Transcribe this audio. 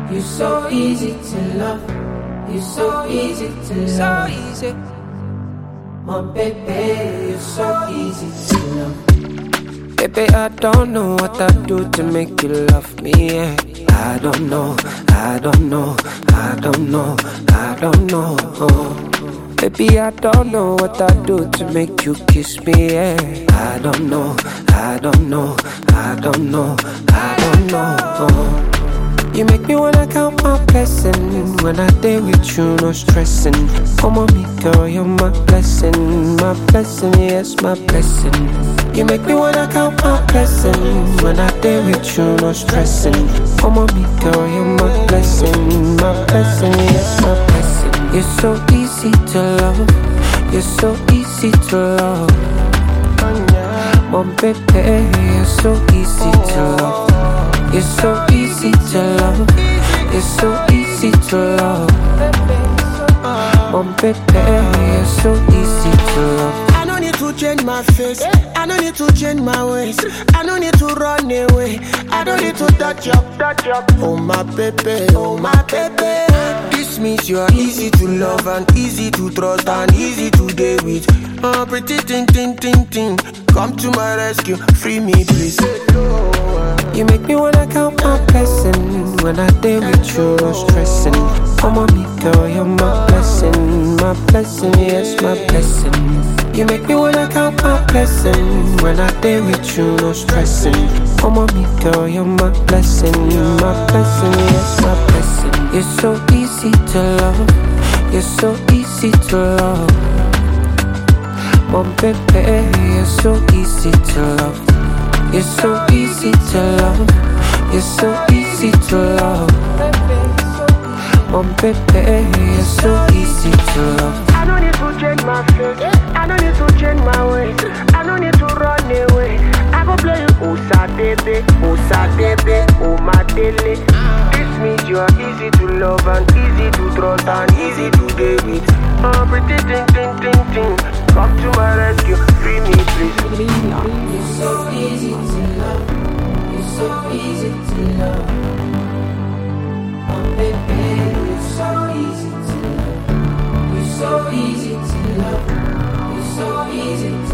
You're so easy to love. You're so easy to love. So easy. My baby, you're so easy to love. Baby, I don't know what I do to make you love me, yeah. I don't know, I don't know, I don't know, I don't know. Baby, I don't know what I do to make you kiss me, yeah. I don't know, I don't know, I don't know, I don't know. You make me wanna count my blessings. When I day with you, no stressing. Oh mommy girl, you're my blessing, yes, my blessing. You make me wanna count my blessings. When I day with you, no stressing. Oh mommy girl, you're my blessing, yes, my blessing. You're so easy to love, you're so easy to love. My baby, you're so easy to love. You're so easy to love. You're so easy to love. My baby, you're so easy to love. I don't need to change my face. I don't need to change my ways. I don't need to run away. I don't need to touch up. Oh my baby, oh my baby. This means you are easy to love and easy to trust and easy to deal with. Oh pretty ting. Come to my rescue, free me please. You make me wanna count my blessings. When I day with you, no stressing. Oh mommy girl, you're my blessing, yes, my blessing. You make me wanna count my blessings. When I day with you, no stressing. Oh mommy girl, you're my blessing, yes, my blessing. You're so easy to love, you're so easy to love. My baby, you're so easy to love. You're so easy to love. You're so easy to love. My baby, you're so easy to love. I don't need to change my face. I don't need to change my ways. I don't need to run away. I go play you Osa baby, oh my daily. This means you are easy to love and easy to trust and easy to deal with. Oh pretty ting. Come to my rescue, free me please. You're so easy to love. You're so easy to love. Oh baby, you're so easy to love. You're so easy to love. You're so easy to love.